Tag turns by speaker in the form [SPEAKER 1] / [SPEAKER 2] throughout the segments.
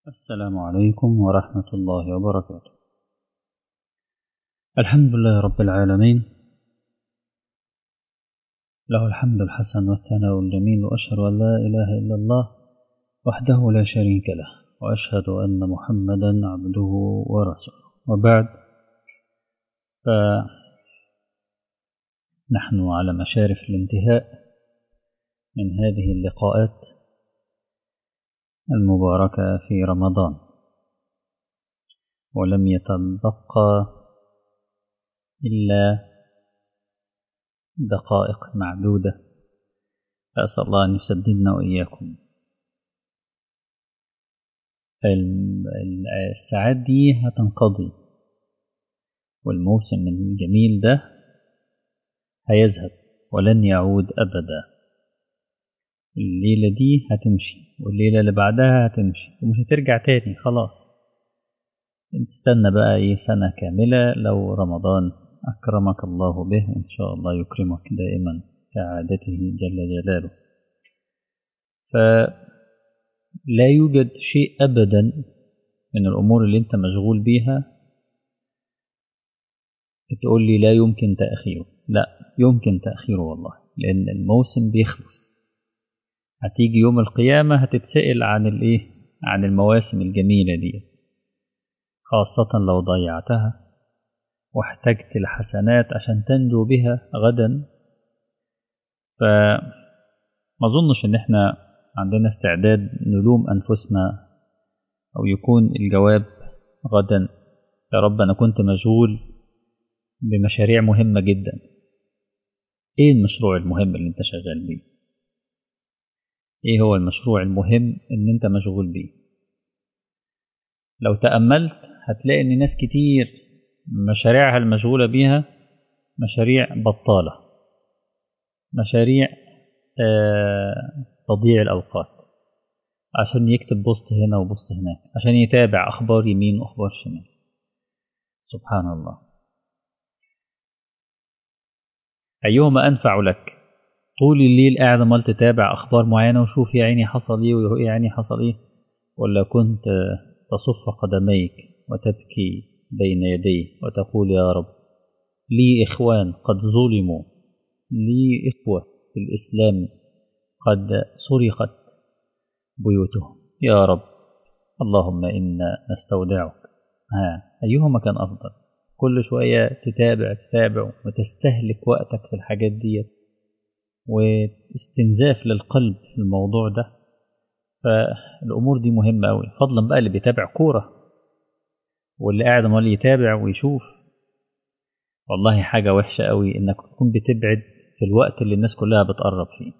[SPEAKER 1] السلام عليكم ورحمة الله وبركاته. الحمد لله رب العالمين، له الحمد الحسن والثناء الجميل، وأشهد أن لا إله إلا الله وحده لا شريك له، وأشهد أن محمدا عبده ورسوله. وبعد، فنحن على مشارف الانتهاء من هذه اللقاءات المباركة في رمضان، ولم يتبقى إلا دقائق معدودة، فأسأل الله أن يسددنا وإياكم. الساعات دي هتنقضي، والموسم الجميل ده هيذهب ولن يعود أبدا. الليلة دي هتمشي، والليلة اللي بعدها هتمشي، ومش هترجع تاني خلاص. استنى بقى سنة كاملة لو رمضان أكرمك الله به، وإن شاء الله يكرمك دائما كعادته جل جلاله. فلا يوجد شيء أبدا من الأمور اللي أنت مشغول بيها تقول لي لا يمكن تأخيره. لا، يمكن تأخيره والله، لأن الموسم بيخلص. هتيجي يوم القيامة هتتسأل عن المواسم الجميلة دي، خاصة لو ضيعتها واحتجت الحسنات عشان تنجو بها غدا. فما أظنش إن احنا عندنا استعداد نلوم أنفسنا، أو يكون الجواب غدا يا رب أنا كنت مشغول بمشاريع مهمة جدا. إيه المشروع المهم اللي أنت شغال بيه؟ إيه هو المشروع المهم اللي أنت مشغول بيه؟ لو تأملت هتلاقي إن ناس كتير مشاريعها المشغولة بيها مشاريع بطالة، مشاريع تضييع الأوقات، عشان يكتب بوست هنا وبوست هناك، عشان يتابع أخبار يمين وأخبار شمال. سبحان الله، أيهما أنفع لك؟ طول الليل قاعد عمال تتابع أخبار معينة وشوف يا عيني حصل إيه ويا عيني حصل إيه، ولا كنت تصف قدميك وتبكي بين يديه وتقول يا رب لي إخوان قد ظلموا، لي إخوة في الإسلام قد سرقت بيوتهم، يا رب اللهم إنا نستودعك. أيهما كان أفضل؟ كل شوية تتابع وتستهلك وقتك في الحاجات دي، واستنزاف للقلب في الموضوع ده. فالأمور دي مهمة أوي، فضلا بقى اللي بيتابع كورة واللي قاعد عمال يتابع ويشوف. والله حاجة وحشة أوي إنك تكون بتبعد في الوقت اللي الناس كلها بتقرب فيه.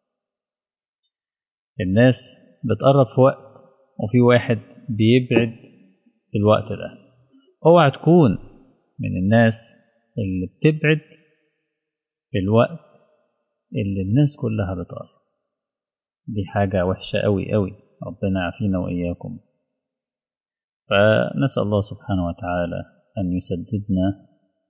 [SPEAKER 1] الناس بتقرب في وقت، وفي واحد بيبعد في الوقت ده. اوعى تكون من الناس اللي بتبعد في الوقت اللي الناس كلها بتقرب. دي حاجة وحشة أوي أوي، ربنا يعافينا وإياكم. فنسأل الله سبحانه وتعالى أن يسددنا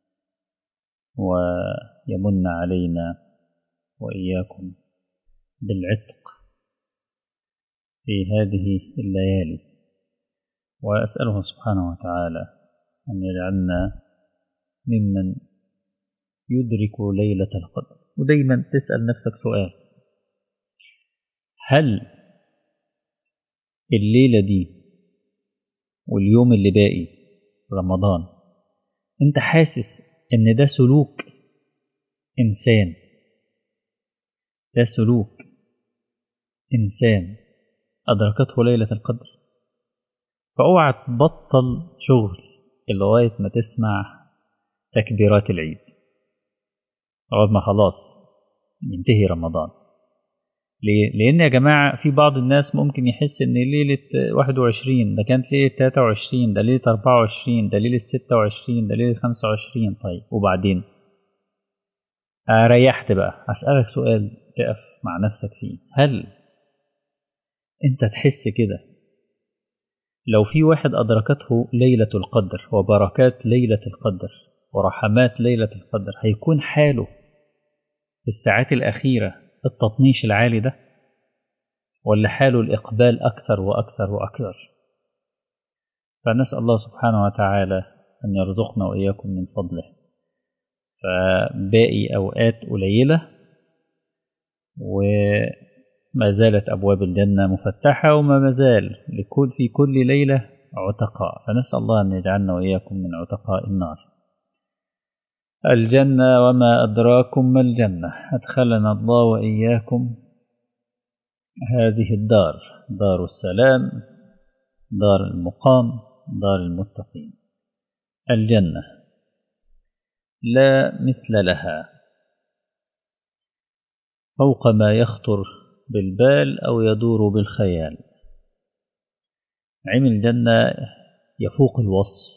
[SPEAKER 1] ويمن علينا وإياكم بالعتق في هذه الليالي، وأسأله سبحانه وتعالى أن يجعلنا ممن يدرك ليلة القدر. ودايما تسأل نفسك سؤال: هل الليلة دي واليوم اللي باقي رمضان انت حاسس ان ده سلوك إنسان، ده سلوك إنسان أدركته ليلة القدر؟ فأوعى تبطل شغل لغاية ما تسمع تكبيرات العيد، لغاية ما خلاص ينتهي رمضان. ليه؟ لأن يا جماعة في بعض الناس ممكن يحس إن ليلة 21 ده كانت ليلة 23، ده ليلة 24، ده ليلة 26، ده ليلة 25. طيب وبعدين؟ ريحت بقى. أسألك سؤال تقف مع نفسك فيه: هل أنت تحس كده لو في واحد أدركته ليلة القدر وبركات ليلة القدر ورحمات ليلة القدر، هيكون حاله في الساعات الأخيرة التطنيش العالي ده، ولا حاله الإقبال أكثر وأكثر وأكثر؟ فنسأل الله سبحانه وتعالى أن يرزقنا وإياكم من فضله. فباقي أوقات قليلة وما زالت أبواب الجنة مفتحة، وما زال في كل ليلة عتقاء، فنسأل الله أن يجعلنا وإياكم من عتقاء النار. الجنة وما أدراكم ما الجنة، أدخلنا الله وإياكم هذه الدار، دار السلام، دار المقام، دار المتقين. الجنة لا مثل لها فوق ما يخطر بالبال أو يدور بالخيال. نعيم الجنة يفوق الوصف،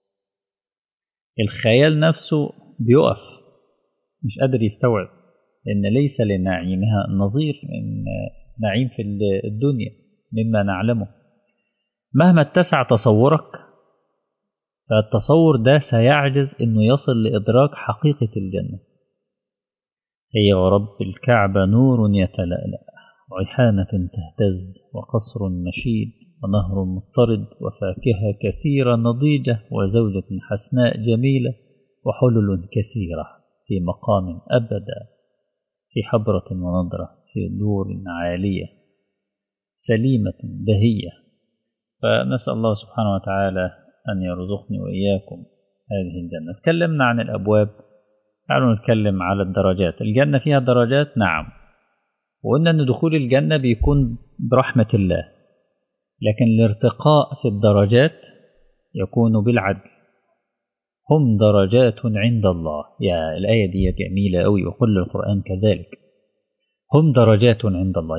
[SPEAKER 1] الخيال نفسه بيقف مش قادر يستوعب، لأن ليس لنعيمها نظير من نعيم في الدنيا مما نعلمه. مهما اتسع تصورك، فالتصور ده سيعجز أنه يصل لإدراك حقيقة الجنة. هي ورب الكعبة نور يتلألأ، ريحانة تهتز، وقصر مشيد، ونهر مضطرد، وفاكهة كثيرة نضيجة، وزوجة حسناء جميلة، وحلل كثيرة في مقام أبدا، في حبرة ونضرة، في دور عالية سليمة بهية. فنسأل الله سبحانه وتعالى أن يرزقني وإياكم هذه الجنة. تكلمنا عن الأبواب، تعالوا نتكلم على الدرجات. الجنة فيها درجات، نعم، وقلنا أن دخول الجنة بيكون برحمة الله، لكن الارتقاء في الدرجات يكون بالعدل. هم درجات عند الله، يا الآية دي جميلة أوي، وكل القرآن كذلك. هم درجات عند الله.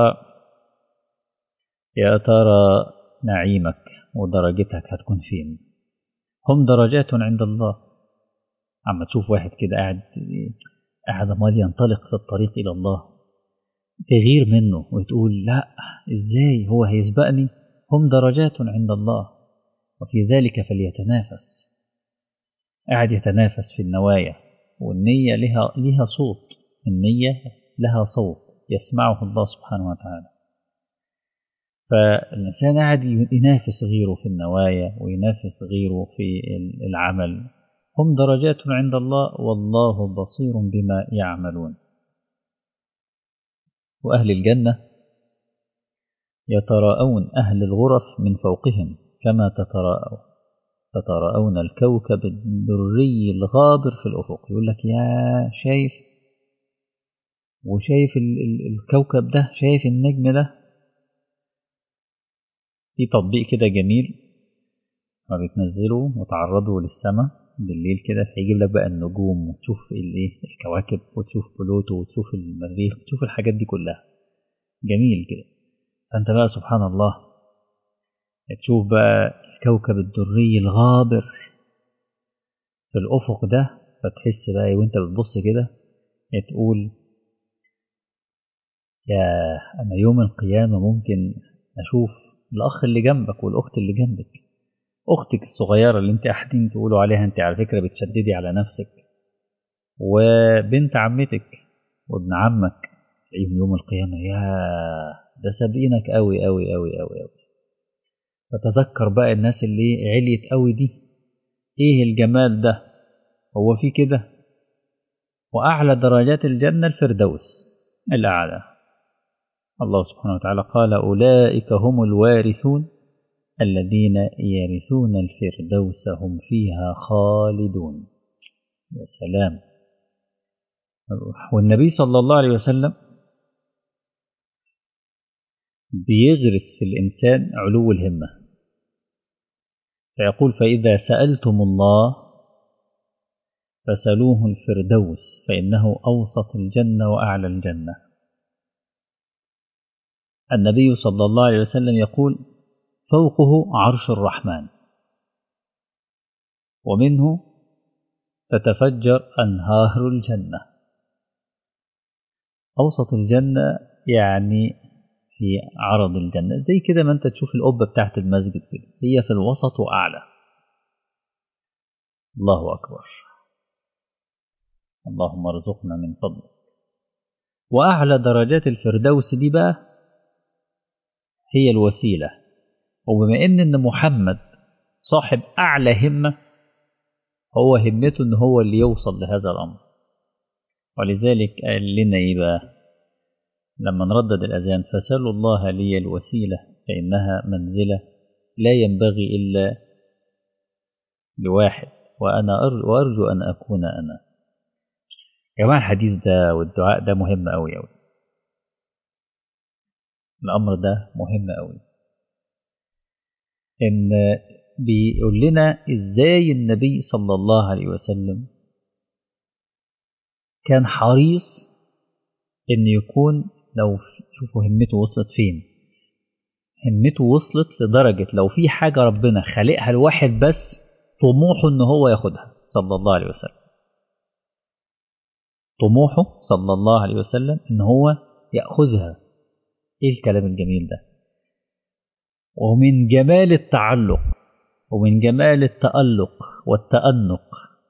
[SPEAKER 1] يا ترى نعيمك ودرجتك هتكون فين؟ هم درجات عند الله. عم تشوف واحد كده قاعد عمال ينطلق في الطريق إلى الله، تغير منه وتقول لا، إزاي هو هيسبقني؟ هم درجات عند الله، وفي ذلك فليتنافس. قاعد يتنافس في النوايا، والنية لها صوت، النية لها صوت يسمعه الله سبحانه وتعالى. فالإنسان قاعد ينافس غيره في النوايا، وينافس غيره في العمل. هم درجات عند الله، والله بصير بما يعملون. وأهل الجنة يتراءون أهل الغرف من فوقهم كما تتراءون الكوكب الدري الغابر في الأفق. يقول لك يا شايف، وشايف الكوكب ده، شايف النجم ده. في تطبيق كده جميل، ما بتنزلوا وتعرضوا للسماء بالليل كده، فيجيب لك بقى النجوم، وتشوف الكواكب، وتشوف بلوتو، وتشوف المريخ، وتشوف الحاجات دي كلها. جميل كده. فأنت بقى سبحان الله تشوف بقى الكوكب الدري الغابر في الأفق ده، فتحس بقى وانت بتبص كده تقول يا أنا يوم القيامة ممكن أشوف الأخ اللي جنبك والأخت اللي جنبك، أختك الصغيرة اللي انت قاعدين تقولوا عليها انت على فكرة بتشددي على نفسك، وبنت عمتك وابن عمك، يوم القيامة يا ده سابقينك أوي أوي أوي أوي أوي. فتذكر بقى الناس اللي عليت أوي دي، إيه الجمال ده، هو في كده. وأعلى درجات الجنة الفردوس الأعلى. الله سبحانه وتعالى قال أولئك هم الوارثون الذين يرثون الفردوس هم فيها خالدون. يا سلام. والنبي صلى الله عليه وسلم بيغرس في الإنسان علو الهمة، فيقول فإذا سألتم الله فسألوه الفردوس فإنه أوسط الجنة وأعلى الجنة. النبي صلى الله عليه وسلم يقول فوقه عرش الرحمن، ومنه تتفجر أنهار الجنة. أوسط الجنة يعني في عرض الجنة، زي كده ما أنت تشوف القبة بتاعت المسجد كده، هي في الوسط وأعلى. الله أكبر. اللهم ارزقنا من فضلك. وأعلى درجات الفردوس دي بقى هي الوسيلة. وبما إن محمد صاحب أعلى همة هو همته إن هو اللي يوصل لهذا الأمر. ولذلك قال لنا إيه بقى لما نردد الأذان: فسألوا الله لي الوسيلة فإنها منزلة لا ينبغي إلا لواحد وأرجو أن أكون أنا. يا جماعة الحديث ده والدعاء ده مهم أوي أوي. الأمر ده مهم أوي، إن بيقول لنا إزاي النبي صلى الله عليه وسلم كان حريص إن يكون، لو شوفوا همته وصلت فين. همته وصلت لدرجة لو في حاجة ربنا خلقها الواحد بس طموحه إن هو ياخدها صلى الله عليه وسلم. طموحه صلى الله عليه وسلم إن هو يأخذها. إيه الكلام الجميل ده؟ ومن جمال التعلق ومن جمال التألق والتأنق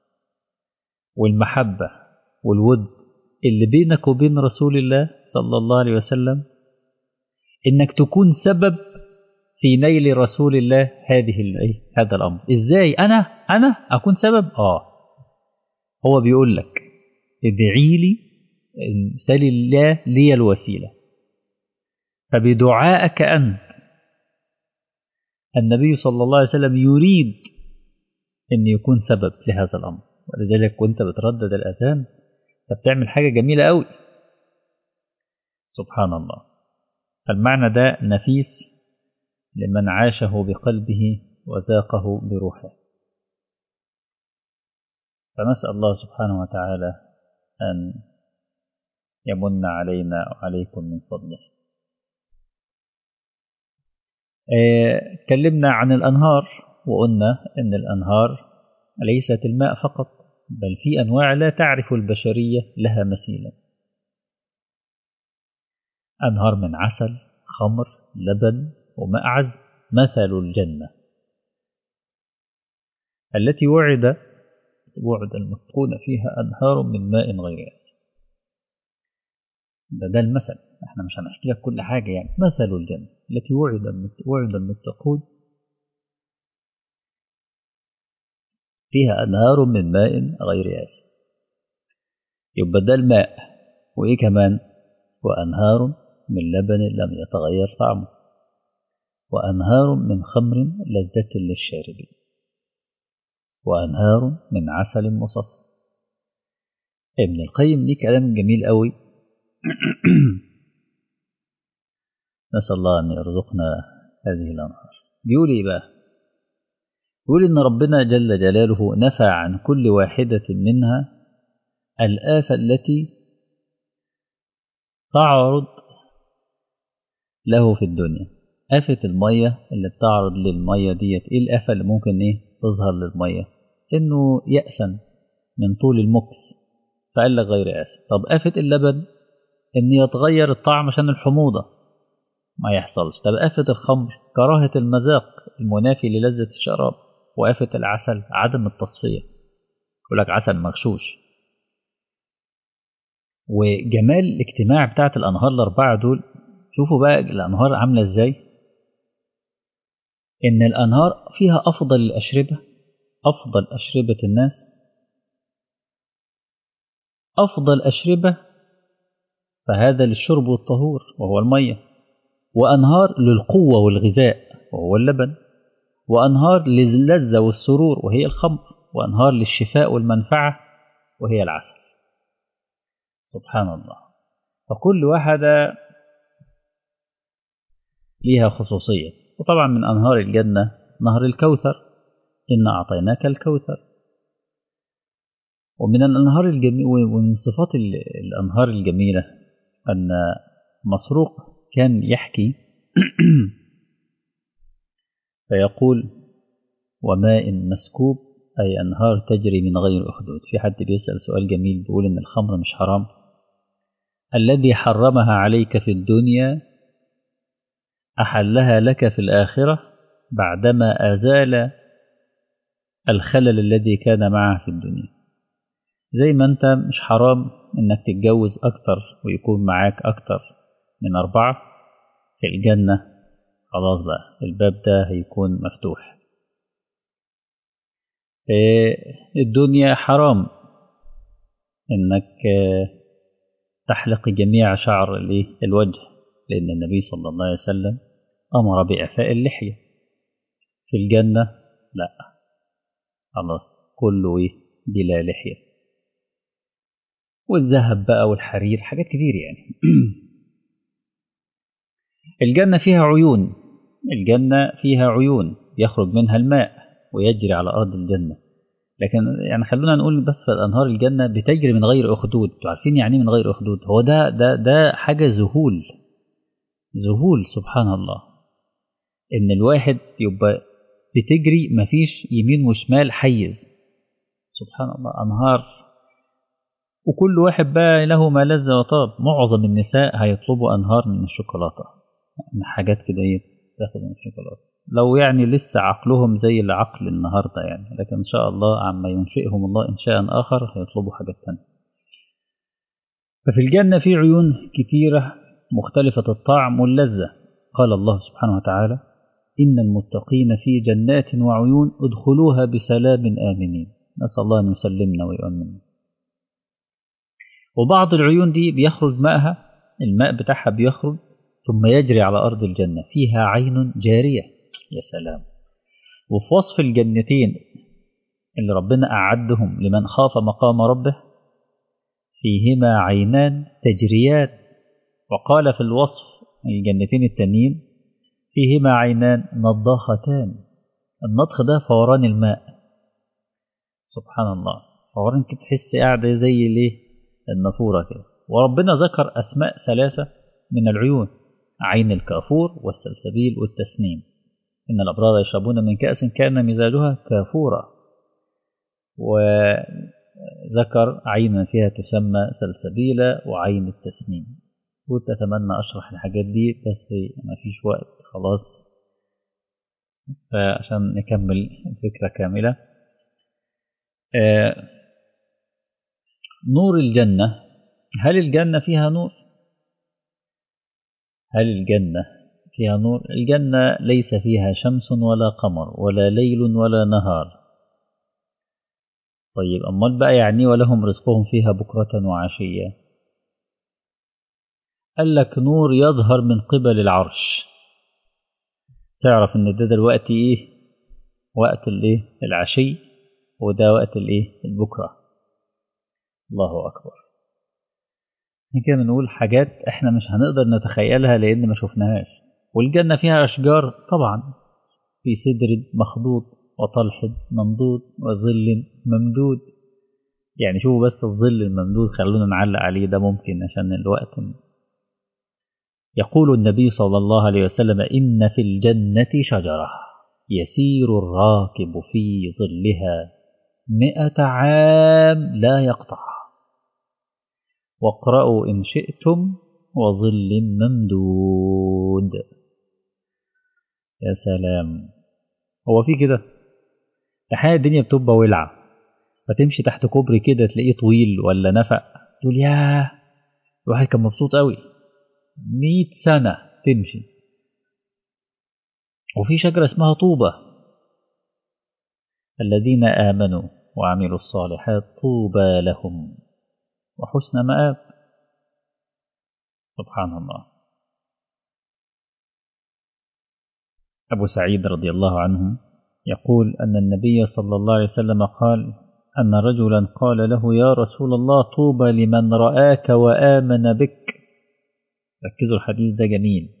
[SPEAKER 1] والمحبة والود اللي بينك وبين رسول الله صلى الله عليه وسلم إنك تكون سبب في نيل رسول الله هذا الأمر. إزاي أنا أكون سبب؟ هو بيقول لك ادعي لي، سل الله لي الوسيلة. فبدعائك أنت النبي صلى الله عليه وسلم يريد أن يكون سبب لهذا الأمر. ولذلك وانت بتردد الأذان فبتعمل حاجة جميلة قوي. سبحان الله. المعنى ده نفيس لمن عاشه بقلبه وذاقه بروحه. فنسأل الله سبحانه وتعالى أن يمن علينا وعليكم من فضله. اتكلمنا عن الأنهار وقلنا أن الأنهار ليست الماء فقط، بل في أنواع لا تعرف البشرية لها مثيلا. أنهار من عسل، خمر، لبن، وماء عذب. مثل الجنة التي وعد المتقون فيها أنهار من ماء غير آسن. ده المثل، احنا مش هنحكي لك كل حاجة يعني. مثل الجنة التي وعد المتقون فيها أنهار من ماء غير آسن. يبقى ده الماء، وإيه كمان؟ وأنهار من لبن لم يتغير طعمه، وأنهار من خمر لذة للشاربين، وأنهار من عسل مصفى. ابن القيم ليه كلام جميل قوي. نسأل الله أن يرزقنا هذه الأنهار. بيقول إيه بقى؟ بيقول إن ربنا جل جلاله نفى عن كل واحدة منها الآفة التي تعرض له في الدنيا. آفة المية اللي بتعرض للمية ديت، إيه الآفة اللي ممكن تظهر للمية؟ إنه يأسن من طول المكث فقال لك غير آسن. طب آفة اللبن إن يتغير الطعم عشان الحموضة ما يحصلش. طب آفة الخمر كراهة المذاق المنافي للذة الشراب. وآفة العسل عدم التصفية، يقول لك عسل مغشوش. وجمال الاجتماع بتاعت الأنهار الأربعة دول، شوفوا بقى الأنهار عاملة إزاي. إن الأنهار فيها أفضل الأشربة، أفضل أشربة الناس، أفضل أشربة فهذا للشرب والطهور وهو المية، وأنهار للقوة والغذاء وهو اللبن، وأنهار للذة والسرور وهي الخمر، وأنهار للشفاء والمنفعة وهي العسل. سبحان الله. فكل واحدة ليها خصوصية. وطبعا من أنهار الجنة نهر الكوثر، إنا أعطيناك الكوثر. ومن الأنهار الجميلة ومن صفات الأنهار الجميلة أن مسروق كان يحكي فيقول: وماء مسكوب، أي أنهار تجري من غير أخدود. في حد بيسأل سؤال جميل بيقول إن الخمر مش حرام. الذي حرمها عليك في الدنيا أحلها لك في الآخرة بعدما أزال الخلل الذي كان معه في الدنيا. زي ما أنت مش حرام إنك تتجوز أكتر ويكون معاك أكتر من 4 في الجنة، خلاص بقى الباب ده هيكون مفتوح. الدنيا حرام إنك تحلق جميع شعر الوجه، لأن النبي صلى الله عليه وسلم أمر بإعفاء اللحية. في الجنة لا، خلاص كله بلا لحية. والذهب بقى والحرير، حاجات كتير يعني. الجنة فيها عيون، الجنة فيها عيون يخرج منها الماء ويجري على أرض الجنة. لكن يعني خلونا نقول بس في الأنهار الجنة بتجري من غير أخدود. عارفين يعني من غير أخدود؟ هو ده حاجة ذهول سبحان الله، إن الواحد يبقى بتجري مفيش يمين وشمال حيز. سبحان الله، أنهار، وكل واحد بقى له ما لذ وطاب. معظم النساء هيطلبوا أنهار من الشوكولاتة، يعني حاجات كده تاخد من الشوكولاتة، لو يعني لسه عقلهم زي العقل النهاردة يعني. لكن إن شاء الله عما ينشئهم الله إنشاء آخر هيطلبوا حاجات تانية. ففي الجنة في عيون كثيرة مختلفة الطعم واللذة. قال الله سبحانه وتعالى: إن المتقين في جنات وعيون ادخلوها بسلام آمنين. نسأل الله أن يسلمنا ويؤمننا. وبعض العيون دي بيخرج ماءها، الماء بتاعها بيخرج ثم يجري على أرض الجنة، فيها عين جارية. يا سلام. وفي وصف الجنتين اللي ربنا أعدهم لمن خاف مقام ربه: فيهما عينان تجريان. وقال في الوصف الجنتين التانيين: فيهما عينان نضاختان. النضخ ده فوران الماء. سبحان الله، فوران كده تحس قاعدة زي النافورة كده. وربنا ذكر أسماء ثلاثة من العيون: عين الكافور والسلسبيل والتسنيم. إن الأبرار يشربون من كأس كان مزاجها كافورا. وذكر عين فيها تسمى سلسبيلا وعين التسنيم. كنت أتمنى أشرح الحاجات دي بس ما فيش وقت خلاص، فعشان نكمل الفكرة كاملة. نور الجنة، هل الجنة فيها نور؟ هل الجنة فيها نور؟ الجنة ليس فيها شمس ولا قمر ولا ليل ولا نهار. طيب أمال بقى يعني ولهم رزقهم فيها بكرة وعشية؟ قال لك نور يظهر من قبل العرش. تعرف ان ده دلوقتي وقت العشي، وده وقت البكرة. الله أكبر. كده بنقول حاجات احنا مش هنقدر نتخيلها لأن ما شفناهاش. والجنة فيها أشجار طبعا، في سدر مخضود وطلح ممدود وظل ممدود. يعني شوفوا بس الظل الممدود، خلونا نعلق عليه، ده ممكن عشان الوقت. يقول النبي صلى الله عليه وسلم: إن في الجنة شجرة يسير الراكب في ظلها 100 عام لا يقطعها، واقرأوا إن شئتم وظل ممدود. يا سلام. هو في كده الحقيقة الدنيا بتبقى ولعة، فتمشي تحت كوبري كده تلاقيه طويل ولا نفق، تقول ياه الواحد كان مبسوط قوي. 100 سنة تمشي. وفي شجرة اسمها طوبة، الذين آمنوا وعملوا الصالحات طوبى لهم وحسن مآب. سبحان الله. أبو سعيد رضي الله عنه يقول أن النبي صلى الله عليه وسلم قال أن رجلا قال له: يا رسول الله طوبى لمن رآك وآمن بك. ركزوا الحديث ده جميل.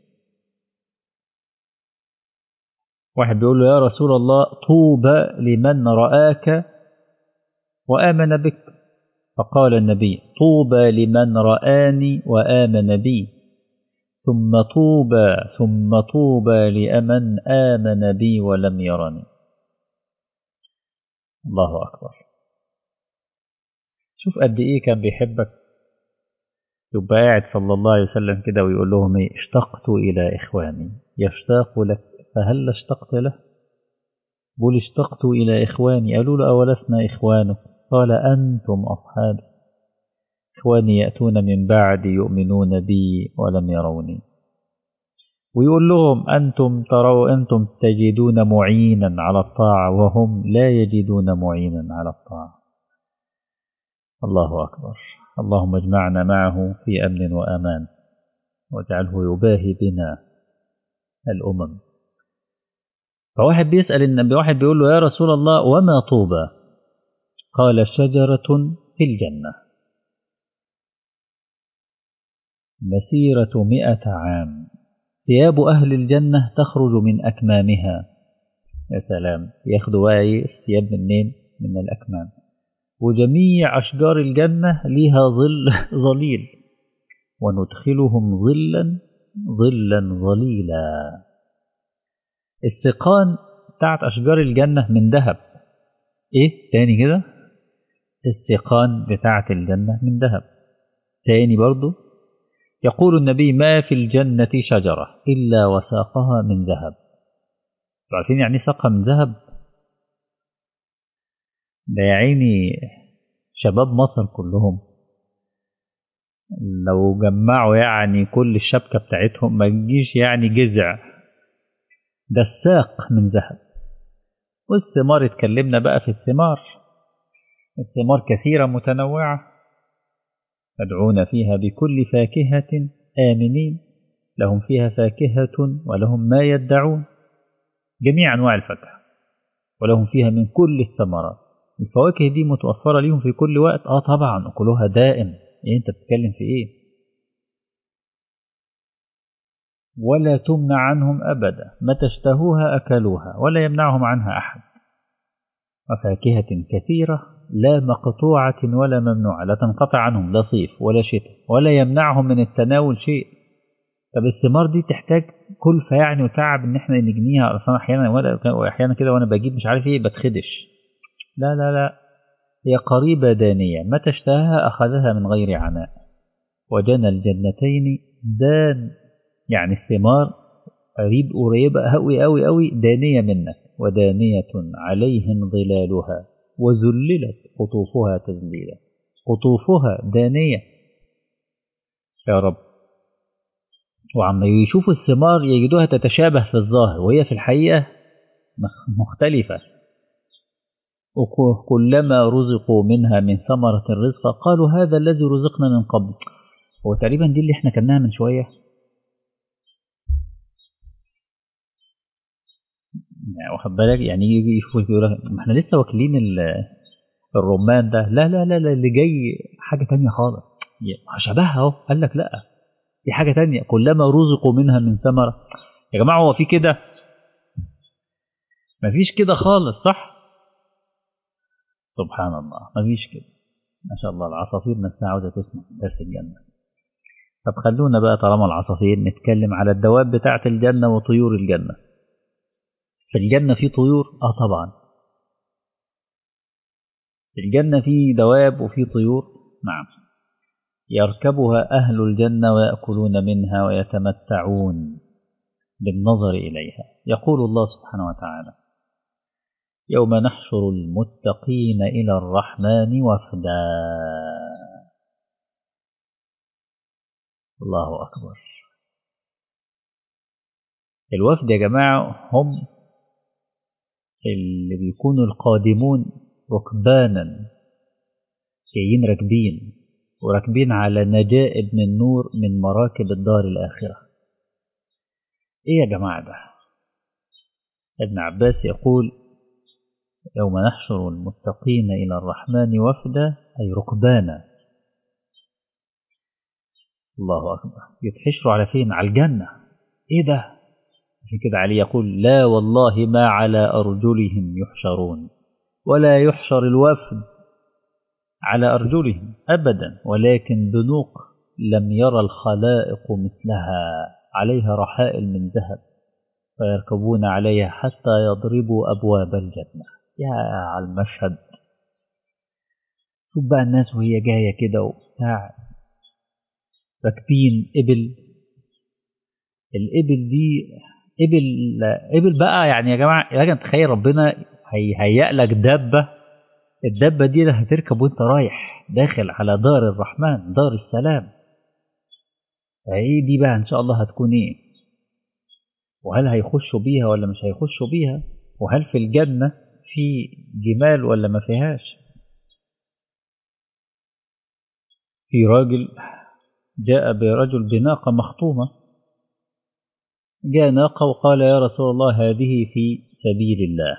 [SPEAKER 1] واحد بيقول له: يا رسول الله طوبى لمن رآك وآمن بك. فقال النبي: طوبى لمن رآني وآمن بي، ثم طوبى لمن آمن بي ولم يرني. الله أكبر. شوف قد إيه كان بيحبك. يبقى قاعد صلى الله عليه وسلم كده ويقول لهم: اشتقت إلى إخواني. يشتاق لك فهل اشتقت له؟ قل اشتقت إلى إخواني. قالوا له: أولسنا إخوانك؟ قال: أنتم أصحابي، إخواني يأتون من بعد يؤمنون بي ولم يروني. ويقول لهم أنتم تروا أنتم تجدون معينا على الطاعة وهم لا يجدون معينا على الطاعة. الله أكبر. اللهم اجمعنا معه في أمن وأمان واجعله يباهي بنا الأمم. فواحد بيسأل النبي، واحد بيقول له يا رسول الله وما طوبى؟ قال شجرة في الجنة مسيرة 100 عام ثياب أهل الجنة تخرج من أكمامها. يا سلام، ياخدوا بقى إيه الثياب منين؟ من الأكمام. وجميع أشجار الجنة ليها ظليل وندخلهم ظلا ظليلا. السقان بتاعت أشجار الجنة من ذهب. إيه تاني كده؟ السقان بتاعت الجنة من ذهب. تاني برضو يقول النبي ما في الجنة شجرة إلا وساقها من ذهب. عارفين يعني ساقها من ذهب؟ ده يا عيني شباب مصر كلهم لو جمعوا يعني كل الشبكة بتاعتهم ما تجيش يعني جذع. ده الساق من ذهب. والثمار اتكلمنا بقى في الثمار. الثمار كثيرة متنوعة يدعون فيها بكل فاكهة آمنين لهم فيها فاكهة ولهم ما يدعون جميع أنواع الفاكهة ولهم فيها من كل الثمرات. الفواكه دي متوفرة ليهم في كل وقت. طبعا أكلها دائم. إيه أنت بتتكلم في إيه؟ ولا تمنع عنهم أبدا متى اشتهوها أكلوها ولا يمنعهم عنها أحد. وفاكهة كثيرة لا مقطوعة ولا ممنوعة لا تنقطع عنهم لا صيف ولا شتاء ولا يمنعهم من التناول شيء. طب الثمار دي تحتاج كلفة يعني وتعب ان احنا نجنيها اصلا احيانا كده وانا بجيب مش عارف ايه بتخدش. لا لا لا، هي قريبة دانية متى اشتهاها أخذها من غير عناء. وجنى الجنتين دان يعني الثمار قريبة أوي أوي أوي دانية منك. ودانية عليهم ظلالها وذللت قطوفها تذليلا. قطوفها دانية يا رب. وعما يشوفوا الثمار يجدوها تتشابه في الظاهر وهي في الحقيقة مختلفة. وكلما رزقوا منها من ثمرة الرزق قالوا هذا الذي رزقنا من قبل. هو تقريبا دي اللي احنا كناها من شوية. يعني واخد بالك يعني يجي يشوفوا يقول ما احنا لسه واكلين الرمان ده. لا لا لا لا، اللي جاي حاجة تانية خالص شبهها اهو. قال لك لا دي حاجة تانية. كلما رزقوا منها من ثمرة. يا جماعة هو في كده؟ مفيش كده خالص صح؟ سبحان الله مفيش كده. ما شاء الله العصافير نفسها عاوزة تسمع درس الجنة. طب خلونا بقى طالما العصافير نتكلم على الدواب بتاعة الجنة وطيور الجنة. في الجنة في طيور؟ طبعا في الجنة في دواب وفي طيور. نعم. يركبها أهل الجنة ويأكلون منها ويتمتعون بالنظر إليها. يقول الله سبحانه وتعالى يوم نحشر المتقين إلى الرحمن وفدا. الله أكبر. الوفد يا جماعة هم اللي بيكونوا القادمون ركبانا جايين راكبين وراكبين على نجائب من نور من مراكب الدار الآخرة. إيه يا جماعة ده؟ ابن عباس يقول يوم نحشر المتقين إلى الرحمن وفدا أي ركبانا. الله أكبر. يتحشروا على فين؟ على الجنة. إيه ده؟ في كده علي يقول لا والله ما على أرجلهم يحشرون ولا يحشر الوفد على أرجلهم أبدا ولكن بنوق لم يرى الخلائق مثلها عليها رحائل من ذهب فيركبون عليها حتى يضربوا أبواب الجنة. يا على المشهد. شوف بقى الناس وهي جاية كده وبتاع راكبين إبل. الإبل دي إبل بقى يعني يا جماعة يا جماعة تخيل ربنا هيهيأ لك دابة. الدابة دي اللي هتركب وانت رايح داخل على دار الرحمن دار السلام. فايه دي بقى ان شاء الله هتكون ايه؟ وهل هيخشوا بيها ولا مش هيخشوا بيها، وهل في الجنة في جمال ولا ما فيهاش. في راجل جاء برجل بناقة مخطومة، جاء ناقة وقال يا رسول الله هذه في سبيل الله،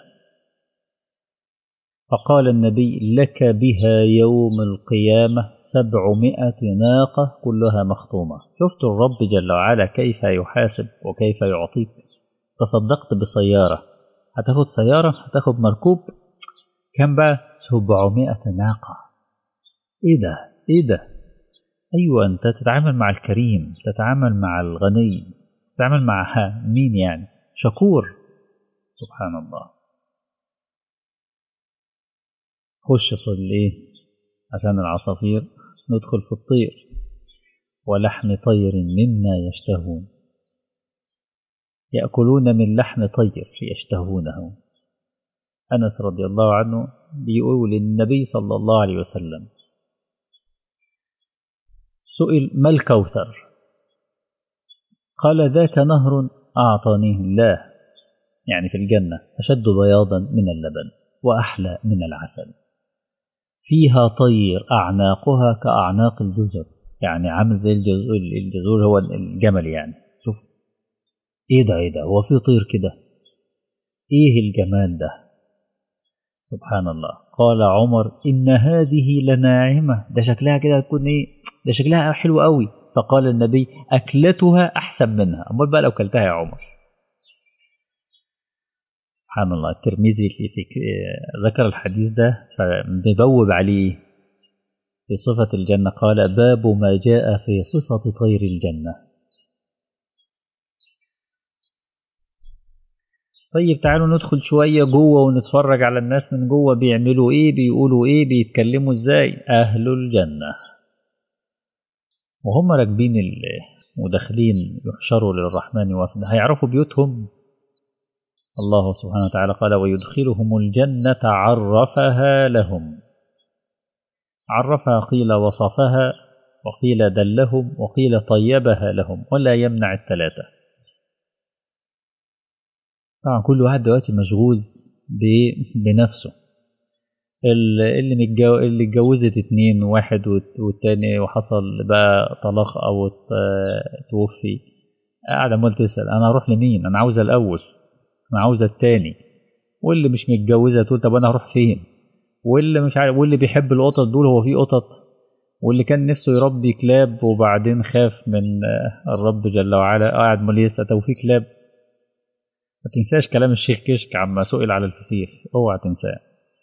[SPEAKER 1] فقال النبي لك بها يوم القيامة 700 ناقة كلها مخطومة. شفت الرب جل وعلا كيف يحاسب وكيف يعطيك. تصدقت بسيارة، هتاخد سيارة، هتاخد مركوب، كم بقى؟ 700 ناقة. ايه ده، ايه ده؟ ايوه، انت تتعامل مع الكريم، تتعامل مع الغني، تتعامل مع مين يعني؟ شكور. سبحان الله. خش في الايه عشان العصافير، ندخل في الطير. ولحم طير مما يشتهون، يأكلون من لحم طير يشتهونه. أنس رضي الله عنه بيقول للنبي صلى الله عليه وسلم سئل ما الكوثر؟ قال ذاك نهر أعطانيه الله، يعني في الجنة، أشد بياضا من اللبن وأحلى من العسل، فيها طير أعناقها كأعناق الجزر، يعني عامل زي الجزور هو الجمل يعني. شوف ايه ده، ايه ده، هو في طير كده؟ ايه الجمال ده، سبحان الله. قال عمر إن هذه لناعمة، ده شكلها كده تكون ايه، ده شكلها حلو قوي. فقال النبي أكلتها أحسن منها. أمال بقى لو كلتها يا عمر؟ سبحان الله. الترمذي في ذكر الحديث ده فمبوب عليه في صفة الجنة، قال باب ما جاء في صفة طير الجنة. طيب تعالوا ندخل شوية جوه ونتفرج على الناس من جوه بيعملوا ايه، بيقولوا ايه، بيتكلموا ازاي. أهل الجنة وهم راكبين وداخلين يحشروا للرحمن وفدا، هيعرفوا بيوتهم. الله سبحانه وتعالى قال ويدخلهم الجنة عرفها لهم. عرفها قيل وصفها، وقيل دلهم، وقيل طيبها لهم، ولا يمنع الثلاثة. طبعا كل واحد دلوقتي مشغول بنفسه. اللي اتجوزت 2 واحد والتاني وحصل بقى طلاق أو توفي، قاعدة عمال تسأل أنا أروح لمين، أنا عاوزة الأول، أنا عاوزة التاني. واللي مش متجوزة تقول طب أنا أروح فين، واللي مش عارف، واللي بيحب القطط دول هو في قطط، واللي كان نفسه يربي كلاب وبعدين خاف من الرب جل وعلا قاعد مليس طب في كلاب. ما تنساش كلام الشيخ كشك عما سئل على الفسيخ، اوعى تنساه.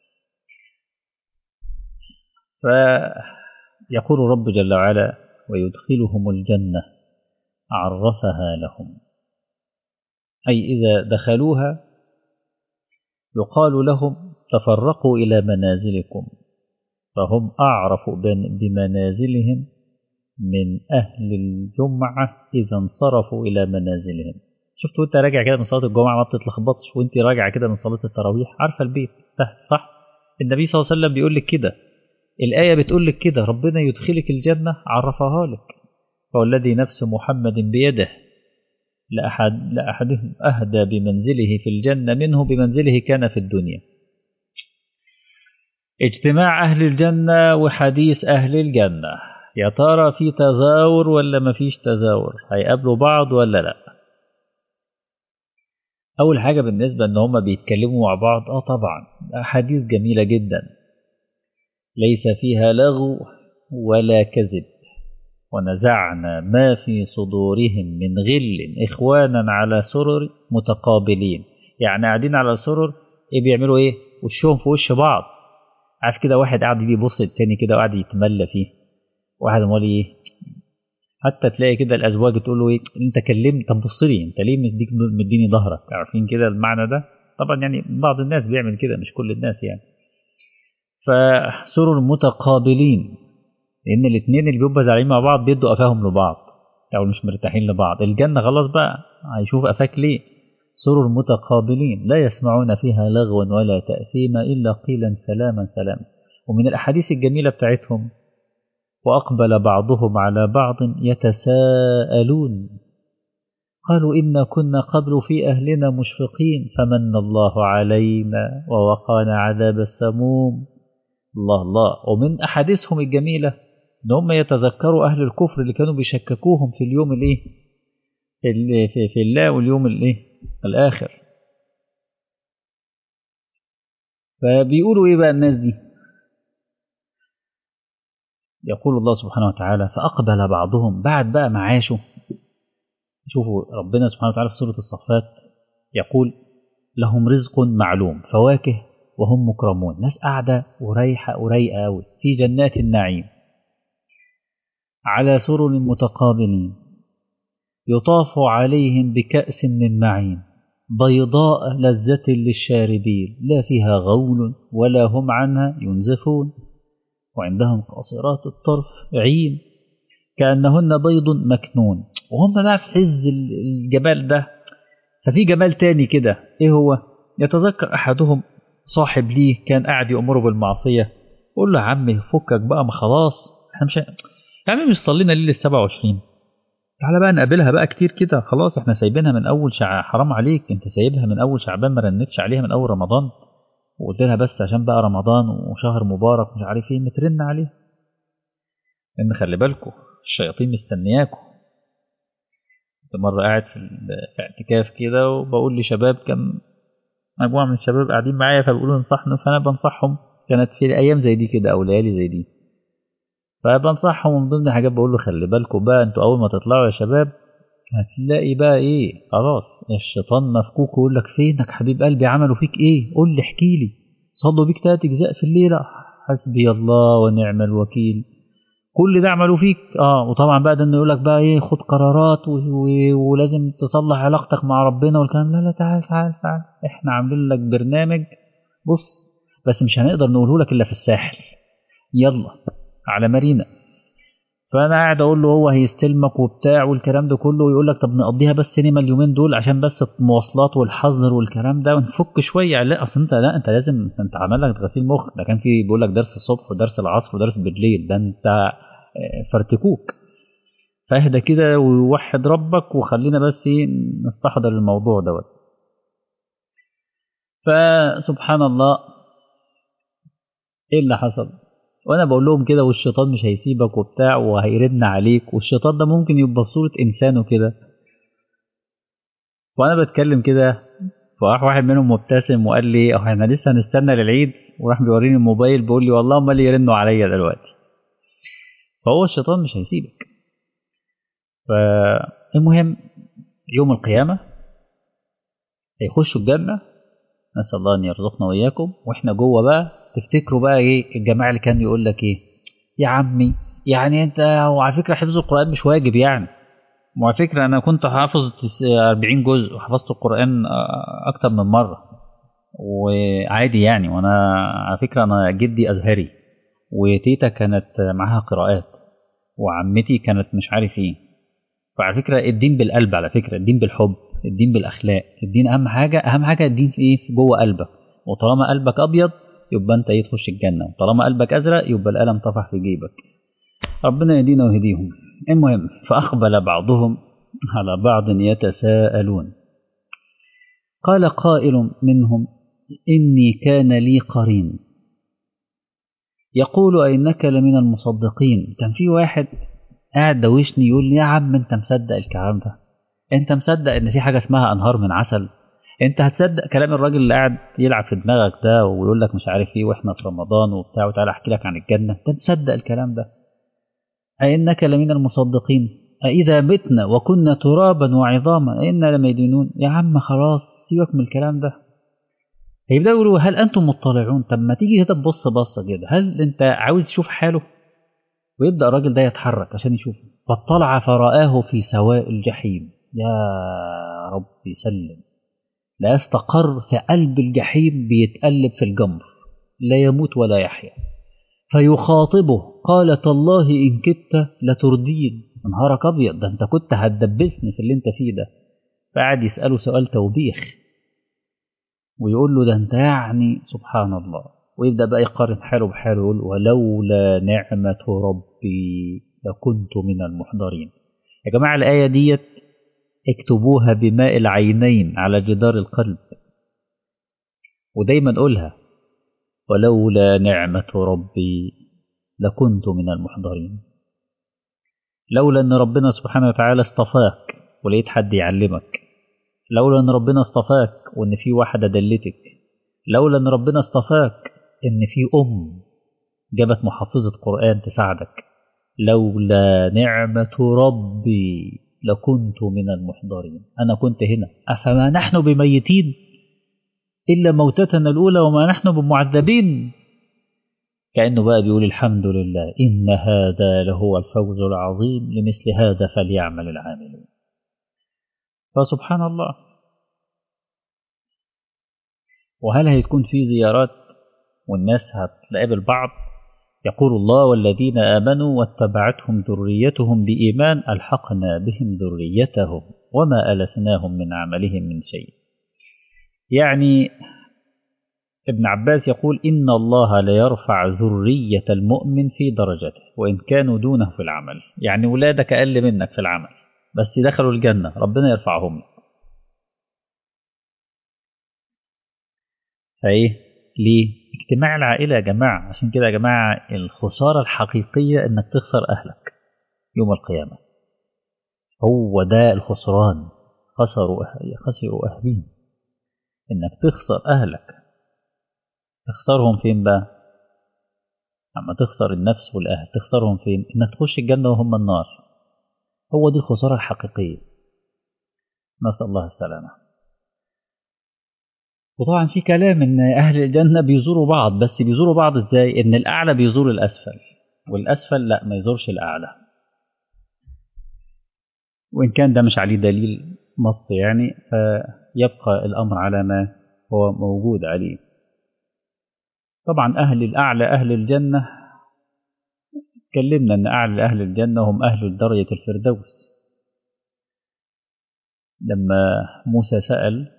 [SPEAKER 1] فيقول الرب جل وعلا ويدخلهم الجنة عرفها لهم، أي إذا دخلوها يقال لهم تفرقوا إلى منازلكم، فهم أعرف بمنازلهم من أهل الجمعة إذا انصرفوا إلى منازلهم. شفت وانت راجع كده من صلاة الجمعة ما بتتلخبطش، وانت راجع كده من صلاة التراويح عارفة البيت سهل، صح؟ النبي صلى الله عليه وسلم بيقول لك كده، الآية بتقول لك كده، ربنا يدخلك الجنة عرفها لك. فوالذي نفس محمد بيده لأحدهم أهدى بمنزله في الجنة منه بمنزله كان في الدنيا. اجتماع أهل الجنة وحديث أهل الجنة، يا ترى في تزاور ولا مفيش تزاور، هيقابلوا بعض ولا لا؟ أول حاجة بالنسبة أن هما بيتكلموا مع بعض، طبعا أحاديث جميلة جدا ليس فيها لغو ولا كذب. ونزعنا ما في صدورهم من غل إخوانا على سرر متقابلين، يعني قاعدين على سرر إيه بيعملوا إيه؟ وشهم في وش بعض. عارف كده واحد قاعد يبص التاني كده وقاعد يتملى فيه، واحد امال ايه. حتى تلاقي كده الازواج تقول له ايه انت كلمت، طب بص لي انت ليه مديني ظهرك، عارفين كده المعنى ده. طبعا يعني بعض الناس بيعمل كده مش كل الناس يعني. فسرر متقابلين، لان الاثنين اللي بيبقوا زعلانين مع بعض بيدوا قفاهم لبعض او مش مرتاحين لبعض. الجنه خلاص بقى هيشوف قفاك ليه. سرر متقابلين لا يسمعون فيها لغوا ولا تأثيما إلا قيلا سلاما سلاما. ومن الأحاديث الجميلة بتاعتهم وأقبل بعضهم على بعض يتساءلون، قالوا إنا كنا قبل في أهلنا مشفقين فمن الله علينا ووقانا عذاب السموم. الله الله. ومن أحاديثهم الجميلة إن هم يتذكروا أهل الكفر اللي كانوا بيشككوهم في اليوم الإيه في الله واليوم الإيه الآخر. فبيقولوا إيه بقى الناس دي؟ يقول الله سبحانه وتعالى فأقبل بعضهم بعد بقى معاشه. شوفوا ربنا سبحانه وتعالى في سورة الصفات يقول لهم رزق معلوم فواكه وهم مكرمون. ناس قاعدة ورايحة ورايقة أوي في جنات النعيم على سرر متقابلين يطاف عليهم بكأس من معين بيضاء لذة للشاربين لا فيها غول ولا هم عنها ينزفون وعندهم قاصرات الطرف عين كأنهن بيض مكنون. وهم بقى في عز الجمال ده. ففي جمال تاني كده ايه هو؟ يتذكر احدهم صاحب ليه كان قاعد يأمره بالمعصية يقول له يا عم فكك بقى ما خلاص احنا مش يا عم مش صلينا ليلة 27 تعالى بقى نقابلها بقى كتير كده خلاص احنا سايبينها من اول حرام عليك انت سايبها من اول شعبان ما رنتش عليها من اول رمضان وقلت لها بس عشان بقى رمضان وشهر مبارك مش عارف ايه مترن عليه. ان خلي بالكم الشياطين مستنياكم. كنت مرة قاعد في اعتكاف كده وبقول لشباب كم مجموعة من الشباب قاعدين معايا فبيقولوا انصحنا فأنا بنصحهم. كانت في أيام زي دي كده أو ليالي زي دي فبنصحهم ومن ضمن حاجات بقول له خلي بالكم بقى انتوا أول ما تطلعوا يا شباب هتلاقي بقى إيه خلاص الشيطان مفكوك ويقول لك فينك حبيب قلبي عملوا فيك إيه قول لي احكي لي صلوا بيك 3 أجزاء في الليلة حسبي الله ونعم الوكيل كل ده عملوا فيك وطبعا بقى ده انه يقول لك بقى ايه خد قرارات ولازم تصلح علاقتك مع ربنا والكلام. لا تعال تعال تعال احنا عاملين لك برنامج بص بس مش هنقدر نقوله لك الا في الساحل يلا على مارينا. فانا قاعد اقول له هو هيستلمك وبتاع والكلام ده كله ويقول لك طب نقضيها بس سينما اليومين دول عشان بس المواصلات والحظر والكلام ده ونفك شويه. لا اصل انت لازم انت عامل لك غسيل مخ. ده كان في بيقول لك درس الصبح ودرس العصر ودرس بالليل ده انت فرتكوك. فاهدى كده ووحد ربك وخلينا بس نستحضر الموضوع دوت. فسبحان الله ايه اللي حصل وانا بقول لهم كده والشيطان مش هيسيبك وبتاع وهيردن عليك والشيطان ده ممكن يبقى بصورة انسان وكده. وانا بتكلم كده فراح واحد منهم مبتسم وقال لي احنا لسه هنستنى للعيد وراح بيوريني الموبايل بيقول لي والله امال يرنوا عليا دلوقتي. فهو الشيطان مش هيسيبك. فالمهم يوم القيامة هيخشوا الجنة نسأل الله أن يرزقنا وإياكم وإحنا جوه بقى تفتكروا بقى إيه الجماعة اللي كان يقول لك إيه يا عمي يعني أنت وعلى فكرة حفظ القرآن مش واجب يعني. وعلى فكرة أنا كنت حافظ 40 جزء وحفظت القرآن أكتر من مرة وعادي يعني. وأنا على فكرة أنا جدي أزهري وتيتا كانت معاها قراءات وعمتي كانت مش عارف إيه. فعلى فكرة الدين بالقلب على فكرة الدين بالحب الدين بالأخلاق الدين أهم حاجة الدين في إيه جوه قلبك. وطالما قلبك أبيض يبقى أنت تخش الجنة وطالما قلبك أزرق يبقى القلم طفح في جيبك. ربنا يهدينا ويهديهم. المهم فأقبل بعضهم على بعض يتساءلون قال قائل منهم إني كان لي قرين يقول أئنك لمن المصدقين. كان في واحد قاعد دوشني يقول لي يا عم انت مصدق الكلام ده انت مصدق ان في حاجة اسمها انهار من عسل انت هتصدق كلام الراجل اللي قاعد يلعب في دماغك ده ويقول لك مش عارف ايه واحنا في رمضان وبتاع وتعالى احكي لك عن الجنة انت مصدق الكلام ده أئنك لمن المصدقين أإذا متنا وكنا ترابا وعظاما أئنا لمدينون. يا عم خلاص سيبك من الكلام ده. هيبدأ يقولوا هل أنتم مطلعون طب ما تيجي كده تبص بصة كده هل أنت عاوز تشوف حاله. ويبدأ الراجل ده يتحرك عشان يشوفه فاطلع فرآه في سواء الجحيم. يا رب سلم. لا يستقر في قلب الجحيم بيتقلب في الجمر لا يموت ولا يحيا. فيخاطبه قال تالله إن كدت لتردين. نهارك أبيض ده أنت كنت هتدبسني في اللي أنت فيه ده. فقعد يسأله سؤال توبيخ ويقول له ده أنت يعني سبحان الله. ويبدأ بقى يقارن حاله بحاله يقول ولولا نعمة ربي لكنت من المحضرين. يا جماعة الآية ديت اكتبوها بماء العينين على جدار القلب. ودايما قولها: ولولا نعمة ربي لكنت من المحضرين. لولا أن ربنا سبحانه وتعالى اصطفاك ولقيت حد يعلمك، لولا أن ربنا اصطفاك وأن في واحدة دلتك، لولا أن ربنا اصطفاك أن في جابت محافظة قرآن تساعدك، لولا نعمة ربي لكنت من المحضرين. أنا كنت هنا. أفما نحن بميتين إلا موتتنا الأولى وما نحن بمعذبين. كأنه بقى بيقول: الحمد لله، إن هذا لهو الفوز العظيم، لمثل هذا فليعمل العاملون. فسبحان الله. وهل هيكون في زيارات والناس هتقابل بعض؟ يقول الله: والذين آمنوا واتبعتهم ذريتهم بإيمان ألحقنا بهم ذريتهم وما ألتناهم من عملهم من شيء. يعني ابن عباس يقول: إن الله ليرفع ذرية المؤمن في درجته وإن كانوا دونه في العمل. يعني ولادك أقل منك في العمل بس دخلوا الجنة، ربنا يرفعهم لك. فإيه؟ ليه؟ اجتماع العائلة يا جماعة. عشان كده يا جماعة الخسارة الحقيقية إنك تخسر أهلك يوم القيامة. هو ده الخسران. خسروا أهلين. إنك تخسر أهلك. تخسرهم فين بقى؟ أما تخسر النفس والأهل تخسرهم فين؟ إنك تخش الجنة وهم النار. هو دي الخسارة الحقيقية. نسأل الله السلامة. وطبعا في كلام إن أهل الجنة بيزوروا بعض، بس بيزوروا بعض إزاي؟ إن الأعلى بيزور الأسفل والأسفل لا، ما يزورش الأعلى. وإن كان ده مش عليه دليل نص يعني، فيبقى الأمر على ما هو موجود عليه. طبعا أهل الأعلى أهل الجنة، اتكلمنا أن أعلى أهل الجنة هم أهل درجة الفردوس. لما موسى سأل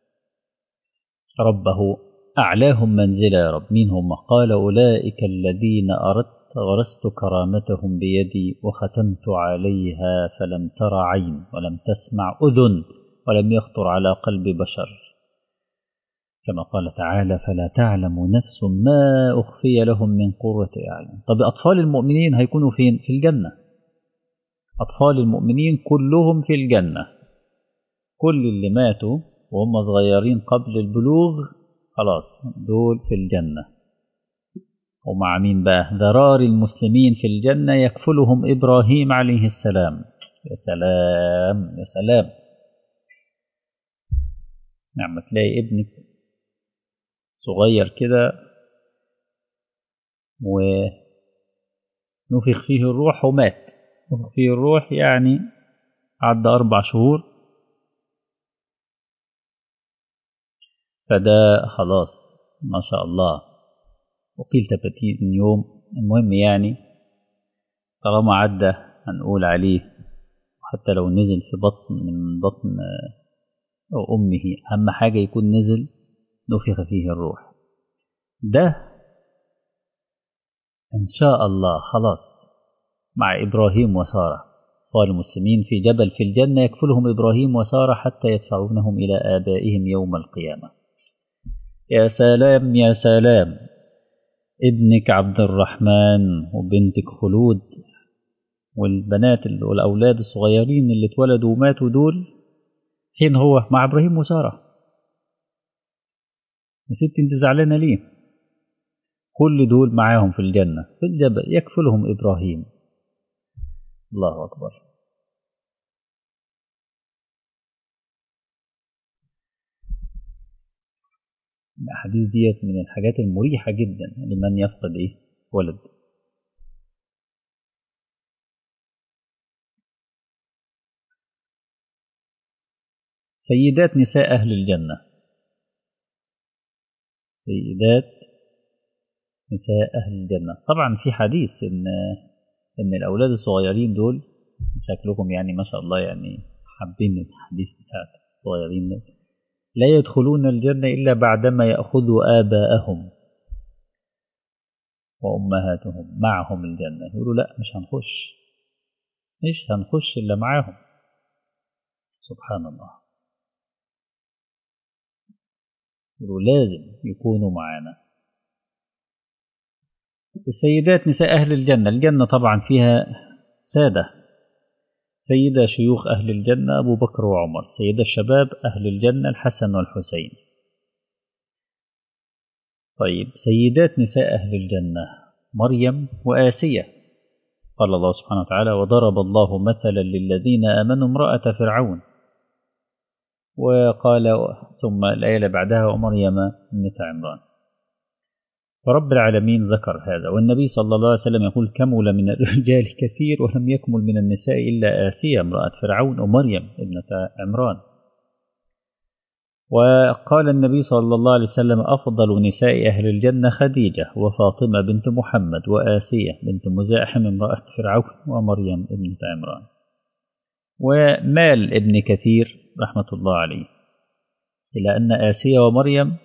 [SPEAKER 1] ربه: أعلاهم منزلا يا رب، مين هم؟ قال: أولئك الذين أردت غرست كرامتهم بيدي وختمت عليها فلم تر عين ولم تسمع أذن ولم يخطر على قلب بشر. كما قال تعالى: فلا تعلم نفس ما أخفي لهم من قرة أعين. طب أطفال المؤمنين هيكونوا فين؟ في الجنة. أطفال المؤمنين كلهم في الجنة. كل اللي ماتوا وهم صغيرين قبل البلوغ خلاص دول في الجنة. ومع مين بقى؟ ذرار المسلمين في الجنة يكفلهم إبراهيم عليه السلام. يا سلام يا سلام. نعم، تلاقي ابنك صغير كده ونفخ فيه الروح ومات. نفخ فيه الروح يعني عدى 4 شهور، فده خلاص ما شاء الله. وقيل 30 يوم. المهم يعني طالما عدى هنقول عليه، حتى لو نزل في بطن من بطن أو أمه، أهم حاجة يكون نزل نفخ فيه الروح. ده إن شاء الله خلاص مع إبراهيم وسارة. قال المسلمين في جبل في الجنة يكفلهم إبراهيم وسارة حتى يدفعونهم إلى آبائهم يوم القيامة. يا سلام يا سلام. ابنك عبد الرحمن وبنتك خلود والبنات والأولاد الصغيرين اللي اتولدوا وماتوا دول فين؟ هو مع إبراهيم وسارة. يا ستي انت زعلانة ليه؟ كل دول معاهم في الجنة في الجبل يكفلهم إبراهيم. الله أكبر. الأحاديث ديت من الحاجات المريحة جدا لمن يفقد ولد. سيدات نساء أهل الجنة. سيدات نساء أهل الجنة. طبعا في حديث إن الأولاد الصغيرين دول شكلكم يعني ما شاء الله يعني حابين الحديث بتاع الصغيرين دول، لا يدخلون الجنة إلا بعدما يأخذوا آباءهم وأمهاتهم معهم الجنة. يقولوا لا مش هنخش إلا معاهم. سبحان الله. لازم يكونوا معانا. السيدات نساء أهل الجنة، الجنة طبعا فيها سادة، سيدة شيوخ أهل الجنة أبو بكر وعمر، سيدة الشباب أهل الجنة الحسن والحسين. طيب سيدات نساء أهل الجنة مريم وآسية. قال الله سبحانه وتعالى: وضرب الله مثلا للذين آمنوا امرأة فرعون. وقال ثم الآية اللي بعدها: ومريم ابنة عمران. فرب العالمين ذكر هذا. والنبي صلى الله عليه وسلم يقول: كمل من الرجال كثير ولم يكمل من النساء إلا آسية امرأة فرعون ومريم ابنة عمران. وقال النبي صلى الله عليه وسلم: أفضل نساء أهل الجنة خديجة وفاطمة بنت محمد وآسية بنت مزاحم امرأة فرعون ومريم ابنة عمران. ومال ابن كثير رحمة الله عليه إلى أن آسية ومريم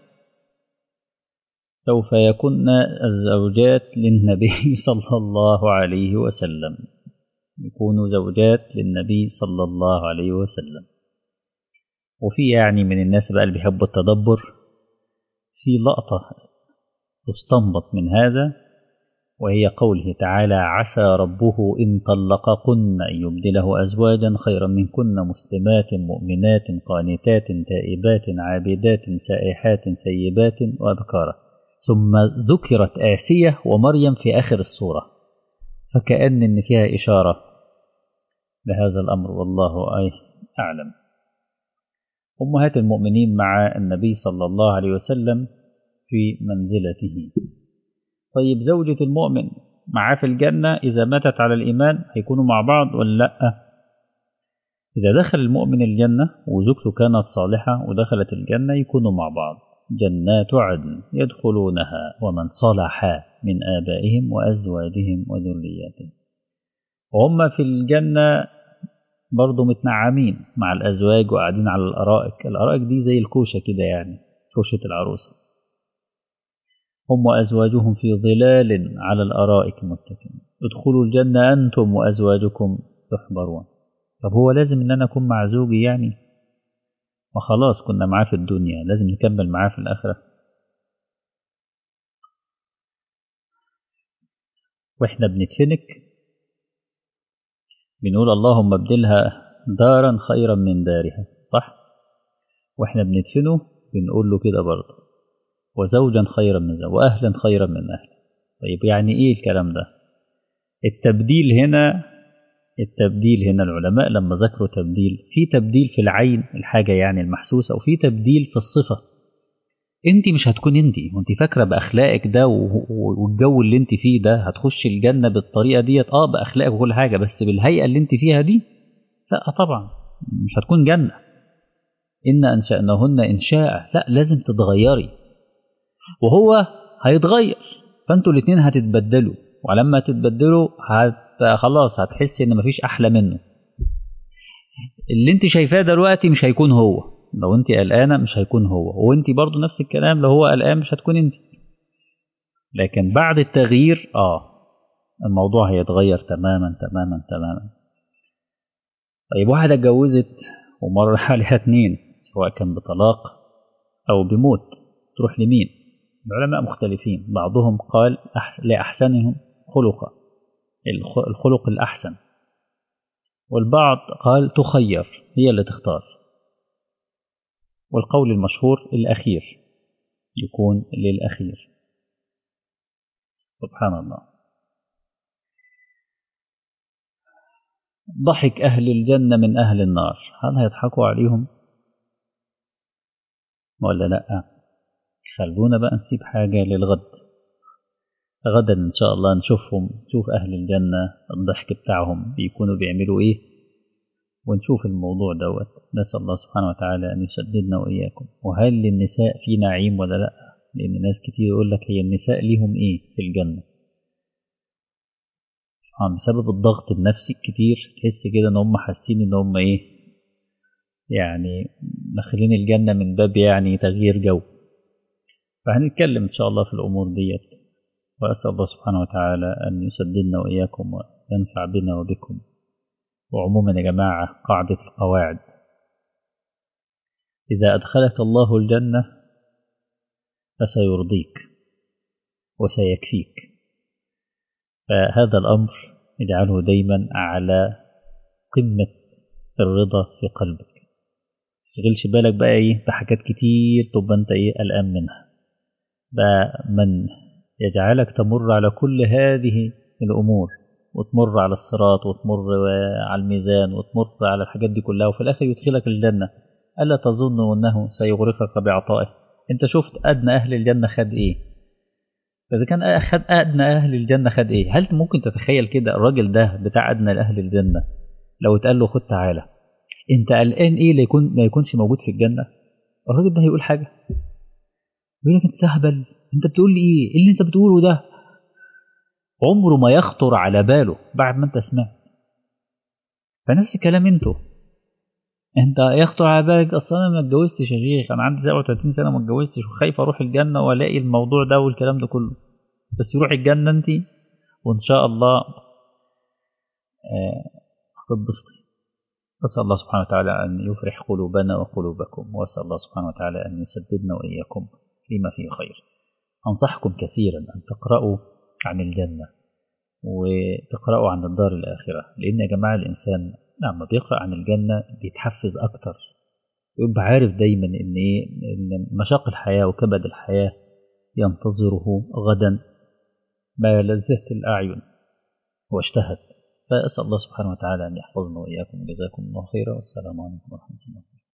[SPEAKER 1] سوف يكون الزوجات للنبي صلى الله عليه وسلم، يكونوا زوجات للنبي صلى الله عليه وسلم. وفي يعني من الناس بقى اللي بيحبوا التدبر، في لقطة تستنبط من هذا، وهي قوله تعالى: عسى ربه إن طلقكن أن يبدله أزواجا خيرا منكن مسلمات مؤمنات قانتات تائبات عابدات سائحات ثيبات وأبكارا. ثم ذكرت آسية ومريم في آخر السورة، فكأن إن فيها إشارة لهذا الأمر، والله أعلم. أمهات المؤمنين مع النبي صلى الله عليه وسلم في منزلته. طيب زوجة المؤمن معاه في الجنة إذا ماتت على الإيمان هيكونوا مع بعض ولا لأ؟ إذا دخل المؤمن الجنة وزوجته كانت صالحة ودخلت الجنة يكونوا مع بعض. جنات عدن يدخلونها ومن صلح من آبائهم وأزواجهم وذرياتهم. وهم في الجنة برضو متنعمين مع الأزواج وقاعدين على الأرائك. الأرائك دي زي الكوشة كده، يعني كوشة العروسة. هم وأزواجهم في ظلال على الأرائك متكئين. ادخلوا الجنة أنتم وأزواجكم تحبرون. طب هو لازم إن أنا أكون مع زوجي يعني؟ ما خلاص كنا معاه في الدنيا، لازم نكمل معاه في الآخرة؟ وإحنا بنتفنك بنقول اللهم ابدلها دارا خيرا من دارها، صح؟ وإحنا بندفنه بنقول له كده برضه: وزوجا خيرا من زوج وأهلا خيرا من أهل. طيب يعني إيه الكلام ده؟ التبديل هنا العلماء لما ذكروا تبديل، في تبديل في العين الحاجة يعني المحسوسة، وفي تبديل في الصفة. انت مش هتكون انت، وانت فاكرة بأخلاقك ده والجو اللي انت فيه ده هتخش الجنة بالطريقة ديت، بأخلاقك وكل حاجة، بس بالهيئة اللي انت فيها دي لا طبعا مش هتكون جنة. إن أنشأناهن إنشاء، لا لازم تتغيري وهو هيتغير، فانتوا الاتنين هتتبدلوا، ولما تتبدلوا خلاص هتحس ان مفيش احلى منه. اللي انت شايفاه دلوقتي مش هيكون هو، لو انت قلقانه مش هيكون هو، وانت برضو نفس الكلام لو هو قلقان مش هتكون انت. لكن بعد التغيير الموضوع هيتغير تماما تماما تماما. طيب واحده اتجوزت ومر عليها اتنين، سواء كان بطلاق او بموت، تروح لمين؟ العلماء مختلفين. بعضهم قال لأحسنهم خلقا، الخلق الأحسن، والبعض قال تخير، هي اللي تختار. والقول المشهور الأخير، يكون للأخير. سبحان الله. ضحك أهل الجنة من أهل النار، هل هيضحكوا عليهم ولا لأ؟ خلونا بقى نسيب حاجة للغد. غدا إن شاء الله نشوف أهل الجنة الضحك بتاعهم بيكونوا بيعملوا إيه، ونشوف الموضوع دوت. نسأل الله سبحانه وتعالى أن يسددنا وإياكم. وهل للنساء في نعيم ولا لأ؟ لأن ناس كتير يقول لك هي النساء ليهم إيه في الجنة؟ بسبب الضغط النفسي الكتير تحس كده إن هم حاسين إن هم إيه، يعني داخلين الجنة من باب يعني تغيير جو. فهنتكلم إن شاء الله في الأمور ديت، وأسأل الله سبحانه وتعالى أن يسددنا وإياكم وينفع بنا وبكم. وعموما يا جماعة قاعدة القواعد، إذا أدخلك الله الجنة فسيرضيك وسيكفيك. فهذا الأمر اجعله دايما على قمة الرضا في قلبك. تشغلش بالك بقى ايه بحاجات كتير تبقى انت ايه قلقان منها. بقى من يجعلك تمر على كل هذه الأمور وتمر على الصراط وتمر على الميزان وتمر على الحاجات دي كلها وفي الآخر يدخلك الجنة. ألا تظن أنه سيغرقك بعطائه؟ أنت شفت أدنى أهل الجنة خد إيه؟ فإذا كان أخد أدنى أهل الجنة خد إيه؟ هل ممكن تتخيل كده الراجل ده بتاع أدنى أهل الجنة لو اتقال له خد تعالى أنت قلقان إيه لا يكونش موجود في الجنة؟ الراجل ده هيقول حاجة؟ يقول لك أنت تهبل، أنت بتقول لي إيه؟ اللي أنت بتقوله ده عمره ما يخطر على باله بعد ما أنت سمعت. فنفس الكلام أنت يخطر على بالك أصلا أنا ما اتجوزتش يا شيخ، أنا عندي 37 سنة ما اتجوزتش وخايف أروح الجنة وألاقي الموضوع ده والكلام ده كله. بس يروح الجنة أنت وإن شاء الله هتتبسطي. أسأل الله سبحانه وتعالى أن يفرح قلوبنا وقلوبكم، وأسأل الله سبحانه وتعالى أن يسددنا وإياكم فيما فيه خير. أنصحكم كثيرا أن تقرأوا عن الجنة وتقرأوا عن الدار الآخرة، لأن يا جماعة الإنسان لما بيقرأ عن الجنة بيتحفز أكتر، يبقى عارف دايما إن إن مشاق الحياة وكبد الحياة ينتظره غدا ما لذت الأعين واشتهت. فأسأل الله سبحانه وتعالى أن يحفظنا وإياكم، جزاكم الله خيرا، والسلام عليكم ورحمة الله.